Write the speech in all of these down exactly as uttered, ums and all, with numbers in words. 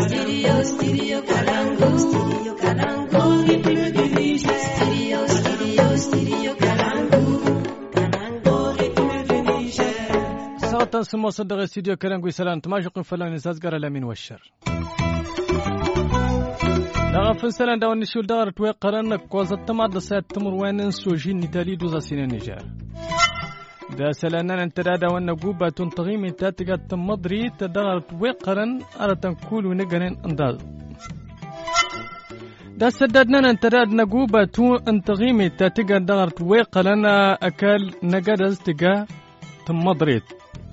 Studio, studio Kalangu. Studio Kalangu. Studio, studio, studio Kalangu. ساعة سمو صدق استديو كلام سلام تماشق فلان نسازقر الأمين والشر دغف سلام داون نشول دار توي قرن كوزت تماد سات تمر وين سوجين نتالي دوزا سين النجار دا سلانا انت دا وان نقوبة تنتغي من تاتقا تمضري تدغر توي قرن أرى تنكول ونقرن انداز دا سددنا انت دا نقوبة تنتغي من تاتقا دغر توي قرن أكال نقرز تقا تمضريت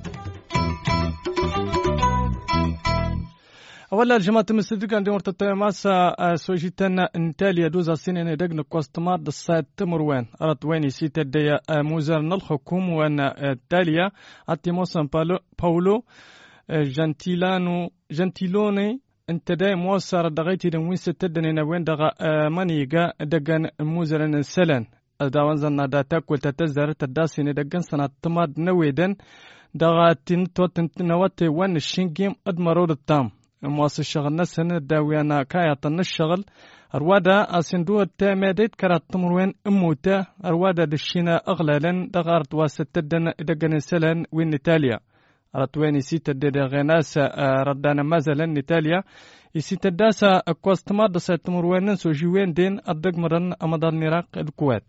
أولا جماعة المسجد عندي مرت ماسا سوجيتنا انتاليا دوزا سنين دقن كوستمار دسات تمروين أرد وين يسيت الديا موزر الحكومة وأن التاليا أتيموسن باولو جنتيلانو جنتيلوني انت دا موسر دغيتي دموين ستدنين وين دغا مانيغا دقن موزر السلن داوان زنا دا تاكل تتزر تداسين دقن سنة تماد نويدن دغا تنتو تنتنواتي وان الشنجيم أدمرود التام مواصل الشغل نسن داويانا كايا طن الشغل أروادا أسندو التامديت كرات تمروين أموتا أروادا دشينا أغلالا دغارت وستدن دقن سلن وين نتاليا أرتوين يسيت الددا غناسا ردانا مازلا نتاليا يسيت الداسا أكواستمار دسا تمروين سوجيوين دين الدقمرن أمدار نراق الكوات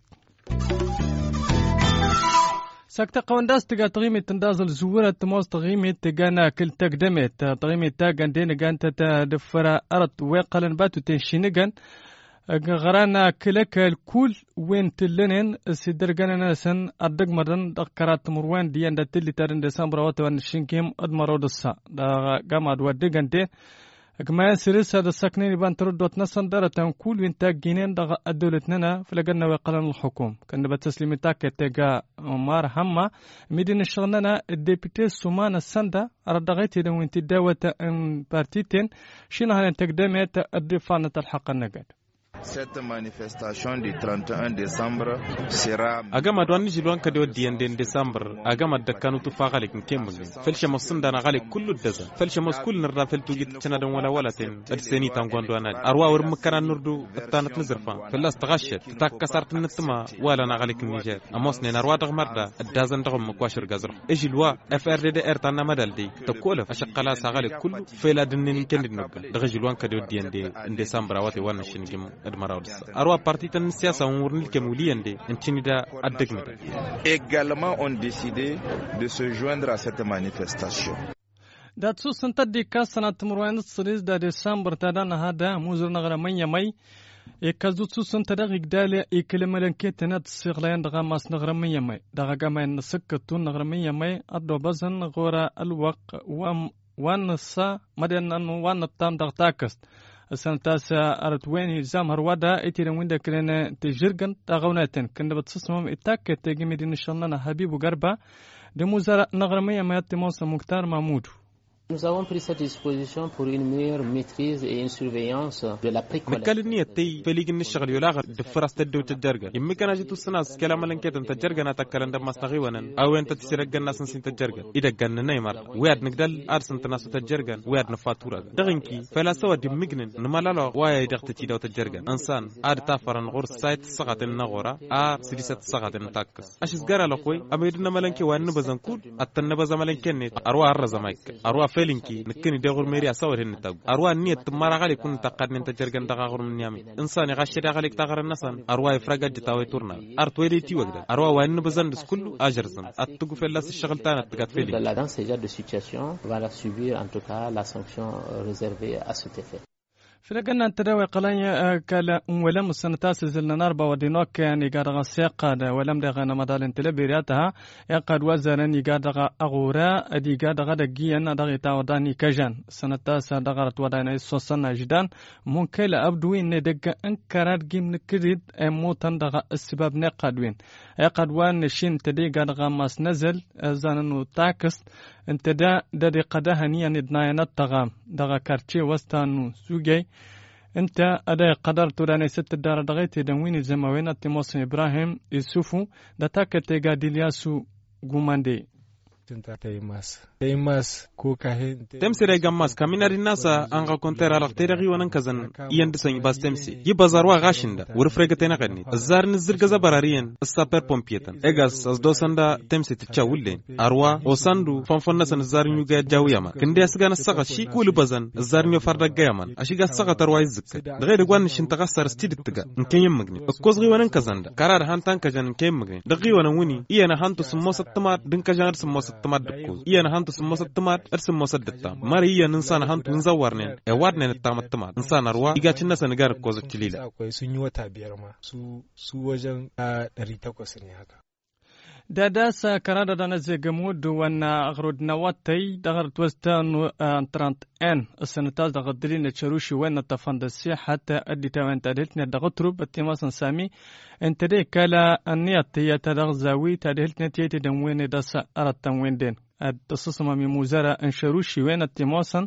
سكتة قوانداس تجا تغيمة تندازل زورة تموز تغيمة تجانا كل تقدمت تغيمة تاجن دين جان تتدفر أرد وقلن باتو تنشينجان غرانا كلك الكل وين تلنين سيدرجانا ناسن أدق مرن دكرات مروان ديان دتلي تارن ديسمبر واتوان شينكيم أدمرو دسا دا جامع دودجان دين كما سيرس هذا السكنين يبان تردوت نصن دارة تنقول وين جينين دغ الدولتنا فلقنا وقلن الحكوم كنا بتسليم تاك تجا مار هما مدينة شغلنا الديبيتي سومان السندا أردغيت إذا وين تداوة بارتيتين شنو هالتقدمات الدفانة الحق النجد. Cette manifestation du trente et un décembre sera agama doan jilwan kadi wadiyan den décembre agama dakanu tu fagalik kembul felsh mosun dana galik kullu daza felsh moskul nirra feltu git tanadan wala walatin adseni tangondo ana arwa war makana nurdu tanat nizrfa felas tagashat takasart nitma wala na galik niger amosne narwa dagmarda adazan dagum makwashir gazr ejilwa frddr tanna madaldi takola ashqala sagalik kullu fela dinin kendin nobga dagajilwan kadi wadiyan den décembre awati wana shingim أروى بارتيت السياسة ونورني الكموليين دي انتنيدا الدقمة. Également ont décidé de se joindre à cette manifestation. داتسو سنتدي كاسنا تمروين الصريز دا ديسمبر تدانا هذا موزر نغرا من يمي يكازوتسو سنتدا غدالي يكلملن كيتنا تسيغلين دغا ماس نغرا من يمي دغا غاما نسكتو نغرا من يمي ادو بزن غورا الوق وام وانسا مدن وان التام دغتاكست السنتاس أرد وين زام هروادا إتيرن وين دكرنا تجرجن تغوناتن كنا بتصمم إتاك تجي مدينة شلنا حبيب وقربة دموزار نغرمية ما يتموس مختار محمود. Nous avons pris cette disposition pour une meilleure maîtrise et une surveillance de la précollecte. مكالنية تي فليجن الشغل يلاغ دفرست الدو تجرجن يمكن أن جتو السناس كلام لنكت أنت تجرجن أتكلم دم مستغيوانا أو أنت تسرق الناس نسين تجرجن إذا جن نيمر وياد نقدل أرسن تناس تجرجن وياد نفاتورة دغنكي فلا سوى دم مجنن نمالا وايا يدغت تيدا وتجرجن إنسان أر تافرن غور سايت سقط النغورة أر سديسة سقط النتاكس أشيس جرا لقوي أميرنا ملنكي وان نبزنكود أتنبز ملنكني أروى الرزمايك أروى فيلينكي نكني دغور ميري أصور هنتاج أروى النية تمارا غالي كن تقدر أنت تجرجن تغاغر من يامي إنسان غشري غالي تغاغر النسان أروى يفرق جتاوي تورنا أرتويلي تي وقدر أروى وان نبزن دس كله أجرزن أتوقف في الله الشغل تانا تقعد فيلي. Dans ce genre de situation, va la subir en tout cas la sanction réservée à cet effet. فلقنا التداوي قلانيا كلا ولم السنة تاسزلنا ناربا ودينوك يعني قادغا سيقاد ولم دغانا مدالن تلبيرياتها يقاد وزارن يقادغا أغورا أدي قادغا دقيا دغي تاوداني كجان السنة تاسا دغارت ودانا يسوسنا جدان ممكن أبدوين ندقا انكارات جيم نكريد موتان دغا السباب نقادوين يقاد وان شين تدي قادغا ماس نزل زاننو تاكست انت دا دا قداها نيا ندنايا نتغام دغا كارتشي وستانو سوجي انت ادا قدر توراني ست الدار دغيتي دنوين الزماوين التموس ابراهيم يوسفو دا تاكتي غاديلياسو غوماندي. tinta taimas taimas ko kahin temsire gammas kaminari nasa an ga kontera la teregi wanan kazan iyan disan bas temsi yi bazarwa gashinda wur fregatena qanni azar nizir gaza barariyan saper pompietan egas as dosanda temsi tchawulle arwa osandu fonfonna san zar nyuga jawiyama kinde asgana saga shi kul bazan zar nyu farda gayaman ashiga saga tarwai zikka dagayr gwan shin tagassar stiditga inken yamagni kozgi wanan kazanda karar hantan kajan inken magni dagi wanan wuni iyana hantu sumosat tamar din kajan sumosat tamar dakko iyana hantu sumosat tamar arsim mosad datta mari iyan insana hantu nzawarnen e wadnen tamat tamar insana arwa igacin nasa nigar kozo tilila akwai sun yi wata biyar ma su su wajen ɗari takwas ne haka داداسا كندا دانا زيغمود وانا اغرود نواتي دغر توستان ترانت ان السنتاز دغر دلين تشروشي وانا تفندسي حتى ادي تاوان تادلتنا دغتروب التماسن سامي انت دي كالا النياتي تدغ زاوي تادلتنا تيتي دنوين داسا ارتان وين دين التصصم من موزارة انشروشي وانا التماسن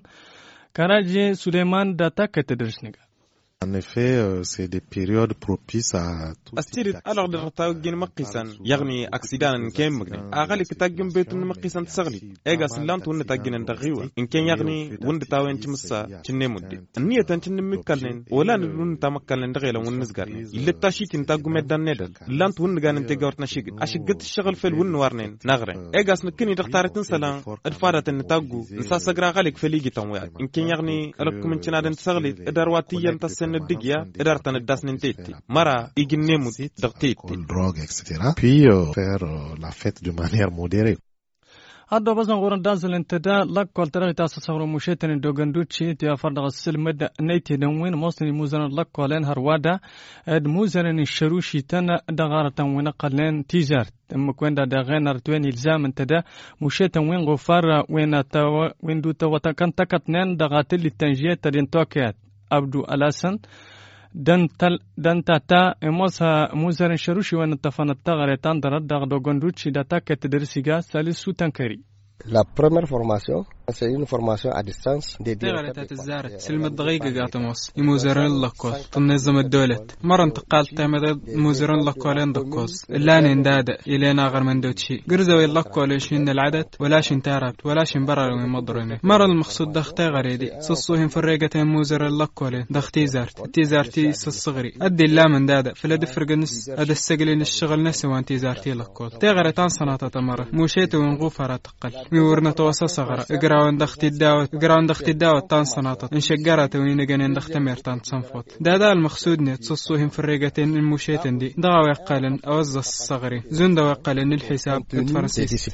كراجي سليمان داتا كتدرسنيغا. En effet, euh, c'est des périodes propices à tout أستيرد ألغ درتاجين مقيسان يعني أكسيدان كم مغني أغلى كتاجين بيتون مقيسان تسغلي إيجا سلام تون تاجين تغيوا إن كان يعني وند تاوين تمسا تنمودي النية تنشن مكالين ولا نلون تامكالين دغيلا ونزغارين اللي تاشي تنتاجو مدان ندل لان تون جان انتجارت نشيج أشجت الشغل في الون وارنين نغرين إيجا سنكني دختارة سلام الفارة النتاجو نساس غرا غالك في ليجي تمويل إن كان يعني ركم من شنادن تسغلي إدارواتي ينتسن الدقيا إدارة الداس ننتيتي مرة يجنمو drogue, et cetera. Puis euh, faire euh, la fête de manière modérée. هذا بس نقول داز الانتداء لقول ترى تاسس صور مشيتن دوغندوتشي تيا فرد غسل مد نيتي دوين مصني موزن لقولين هروادا اد موزن الشروشي تنا دغاره وين قلن تيزار ام كوين دا غينر توين الزام انتدا مشيتن وين غفار وين تا وين دو تو كان تكتنن دغات اللي تنجيه تدين توكيات عبدو الاسن دن تل دن تاتا موسى موزر شروشي وان تفنت تغريتان درد دغ دوغندوتشي داتا كتدرسيغا سالسو تنكري. La première formation, c'est une formation à distance dédiée. تغريتات الزارت سلم الدقيقة قاتموس يموزرين لقوت تنظم الدولة مرة انتقالت تامد موزرين لقولين دقوس اللان اندادة إلينا غير من دوتشي قرزوي اللقول شين العدد ولاش انتاربت ولاش انبرر ومضريني مرة المقصود دختي غريدي سصوهم في الريقة موزر اللقولين دختي زارت تي زارتي سصغري أدي اللام من دادة فلا دفرق نس أدى السقلين الشغل نسي وان تي زارتي لقول تغريتان صناطة مرة موشيت ونغوفر تقل ميورنا توسع صغرة إجراون دختي الدعوة إجراون دختي الدعوة تان صناطة إنشجرت وين جنين دخت ميرتان صنفوت ده ده المقصود نت تصوهم في الرجتين المشيتين دي ضاع وقلن أوز الصغري زند وقلن الحساب الفرنسي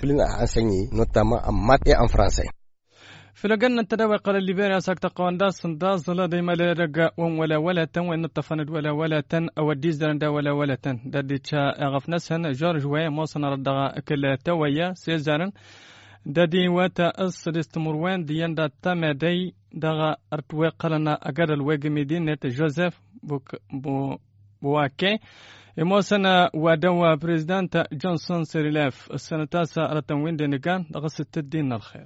في لجنة التداوي قال الليبيريا ساكتا قوانداس سنداز لا ديما لرجع ولا ولا تن وإن التفند ولا ولا تن أو الديز درندا ولا ولا تن داديتشا غفنسن جورج ويا موصنا ردغا كل تويا سيزارن دادي واتا أصل استمروان ديان دا تامدي دغا أرتوي قلنا أجر الوجه مدينة جوزيف بوك بو بواكي موسنا ودوا بريزيدنت جونسون سيريلاف السنة تاسع على تنوين دينيغان دغا ستدين الخير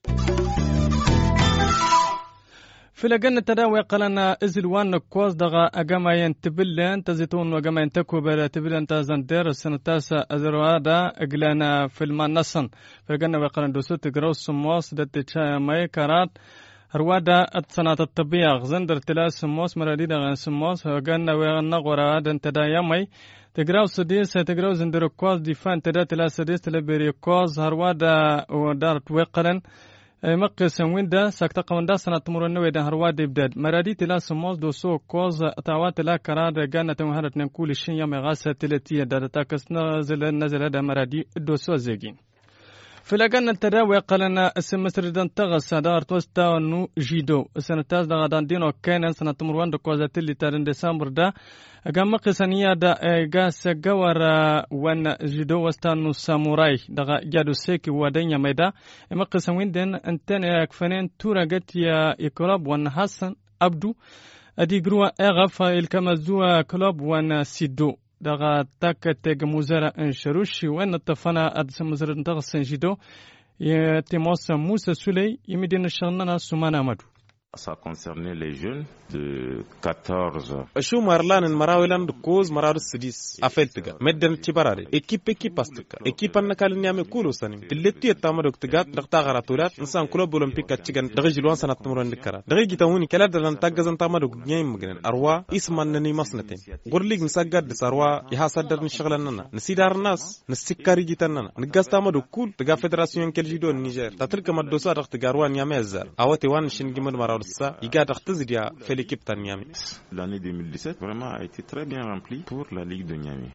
في لجنة التداوي قالنا إزلوان كوز دغا أجمعين تبلن تزيتون وجمعين تكوبر تبلن تزندر السنة تاسع أزروادا أجلنا في المنصن في لجنة وقالنا دوسوت جروس موس دتشا ماي كارات هروادا السنة الطبيعة غزندر تلاس موس مراديدا غن سموس وجنا وغنا غراد انتدايا ماي تجراو سديس تجراو زندر كوز ديفان تدا تلاس سديس تلبيري كوز هروادا ودارت وقلن مقيس ويندا سكتا قوندا سنة تمرن ويدا هرواد إبداد مرادي تلا سموز دوسو كوز تعوات لا كرار جانا تمهرت نقول الشين يوم غاسة تلتية دارتا كس نزل نزل هذا مرادي دوسو زيجين في لجنة التداوي قالنا السمستر دان تغس دار توستا ونو جيدو السنة تاز دا غدان دينو كان سنة تمروان دو كوزات اللي تارن ديسمبر دا أجمع قسنية دا جاس جوار وان جيدو وستانو ساموراي دا جادو سيكي ودنيا ميدا إما قسمين دين أنتن يكفنين تورا جت يا يكلاب وان حسن عبدو أدي جروا أغف الكمزوا كلاب وان سيدو دغا تاك تيج موزارا انشروشي وان التفانا ادس موزارا تغسن جيدو يتموس موسى سولي يمدين الشغنانا سمانا مدو Ça concernait les jeunes de quatorze. شو مارلان المراولان دكوز مرار السديس أفلتك مدن تبراري إكيب إكيب أستك إكيب أنا كالن يامي كولو سنين تلتي التامر دكتجات دكتا غراتولات إنسان كلو بولمبيك كتشجن دغي جلوان سنة تمرن دكرا دغي جتاوني كلا دلنا تاجزن تامر دكنيا مجنن أروا اسمنا نني مسنتين غورليك نسجد دساروا يحصدر نشغلنا نسيدار الناس نسكاري جتنا نجاز تامر دكول تجا فدراسيون كالجيدو النيجر تترك مدرسة دكت جاروان يامي الزر أوتي وان شنجمر مرار السا يقعد اختزديا في l'équipe de Niamey. L'année deux mille dix-sept vraiment a été très bien remplie pour la Ligue de Niamey.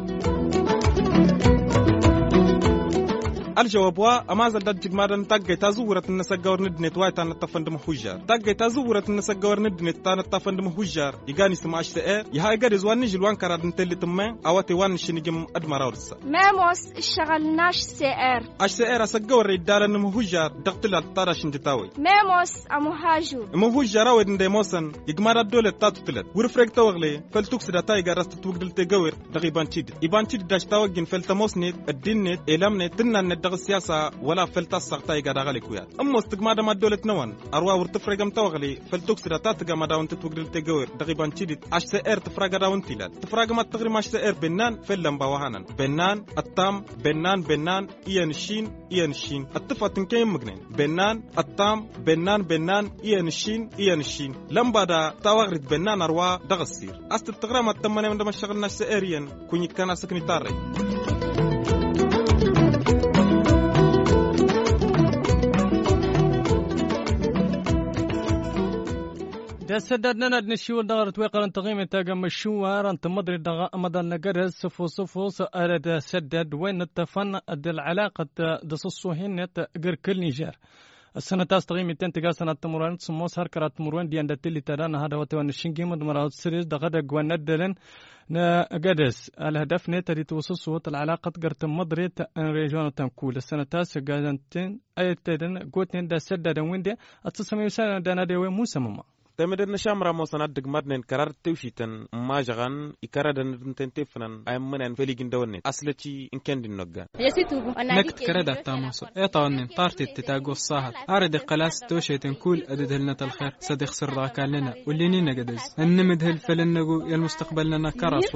الجواب هو أما زاد جمادن تاجي تزورة النسجور ندنت وايت أن التفندم حجار تاجي تزورة النسجور ندنت أن التفندم حجار يجاني سماش تأر يهاي قد زوان نجلوان كراد نتلي تمن أو توان شنيجم أدمراورس ماموس الشغلناش سأر أش سأر أسجور الدار نم حجار دقتل الطارش انتتاوي ماموس أمهاجو مهجار أو دندموسن يجماد الدولة تاتوتلت ورفرق توغلي فلتوكس دتاي جرست توقدل تجور دقيبان تيد يبان تيد داش توجن فلتموسنت الدينت إلامنت تنن السياسة ولا فلتصق تاي قاعد عليك وياه أما استقماد ما دولة نوان أروى ورتفرقم توغلي فلتوكسر تاتجا ما داون تتوقدل تجور دقيبان تيدت عش سائر تفرق داون تيلات تفرق ما تغري ماش سائر بنان فلم بواهانا بنان التام بنان بنان إيانشين إيانشين التفا تنكين مجنين بنان التام بنان بنان إيانشين إيانشين لم بعد تواغرد بنان أروى دغسير أست التغرى ما تمنى من دم الشغل ناش سائرين كوني كان سكني تاري دا سددنا نشيو دغر تويقر تقييم تاقم الشوار انت مدري دغا مدن نقرز صفو صفو سأرد سدد وين التفن العلاقة دصصو هن قر كل نيجر السنة تاس تقييم تنتقى سنة تمرين سموس هركرات تمرين ديان دتلي ترانا هذا وتوان الشنجي مدمرات سريز دغدا قوان ندلن نقدس الهدف نتري توصل صوت العلاقة قرت مدري ريجون تنكول السنة تاس قادنتين ايتدن قوتين دا سدد وين دي اتصمي سنة دانا ديوي موسى ماما تمدد نشامرا موسنا دقمدن كرار توشيتن ما جغان يكردن تنتفنن ايمنن فيليجن دونن اصلتي ان كان دي نوغا نكت كردا تاموس ايطاونن طارتي تتاغو الصاحب ارد قلاس توشيتن كول اددلنا الخير صديق سر كاننا وليني نقدز انمد هالفلنغو يا المستقبل لنا كراس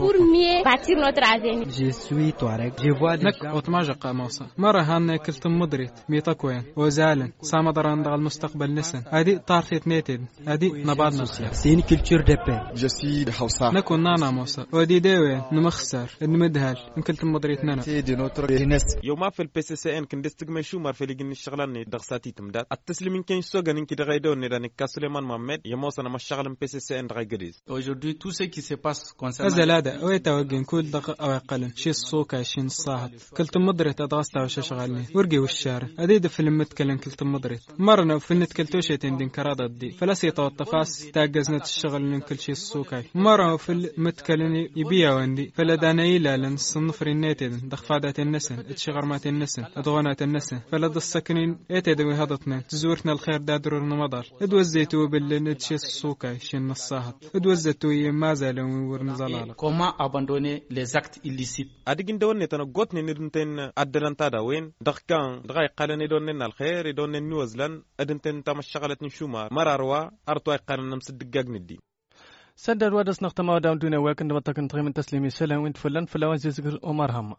جي سوي توارك جي فوا نك اوتماجا قاموس مره هان كلت مدريت ميتاكوين وزالن سامدران دغ المستقبل نسن هذه طارتي نيتد هذه C'est une culture de paix. Je suis de Hausa. نكون نانا موسى ودي داوي نمخسر نمدهل يمكن تمدريتنا. C'est de notre jeunesse. يوم في البي سي سي ان كن دستقم شو مار في لجن الشغلان دغساتي تمدات التسليم يمكن يسوق إنك تغيدون ندان كسليمان محمد يموسنا مش شغلن بي سي سي ان دغيدز. Aujourd'hui tout ce qui se passe concernant. أزلاده ويتوجن كل دق أو أقل شيء السوق شيء الصاحب كلت مدريت أدغستا وش شغلني ورجي والشارع أديد في المتكلم كلت مدريت مرنا في النتكلتوشة تندين كرادة دي فلسي توطفاس تاجزنا الشغل من كل شيء السوقي مرة في المتكلم يبيع وندي فلدانا إلى لن صنفر الناتين دخفادات النسن اتشغرمات النسن أدغانات النسن فلد السكنين اتدوي هضتنا تزورنا الخير دادر المضار ادوزيتو بالنتشي السوقي شين الصاحب ادوزيتو ما زالوا ورنزلال comment abandonner les actes illicites أديكين دوني تنقطني نرنتين أدلان تداوين دخكان دغاي قالني دونن الخير دونن نيوزلان أدنتين تام الشغلة نشومار مراروا أرتوي قالنا مصدق ندي سدر ودس نختم داون دون وكن دمتكن تقيم تسليمي سلام وانت فلان فلاوان زيزقر عمر هم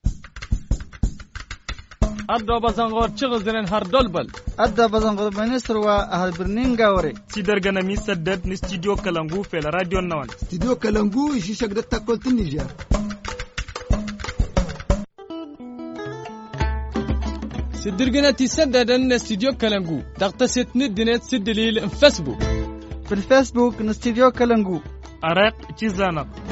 أدو بزنغور تشغزن هر دولبل أدو بزنغور بنسر وأهل برنينغاوري سيدرغنا مي سدد نستديو كالانغو في الراديو نوان استديو كالانغو يشيشك دتا قلت النيجر سدرغنا تسدد أن استديو كالانغو دغتست ندنت سدليل فيسبوك في الفيسبوك نستديو كالانغو أرق تيزانق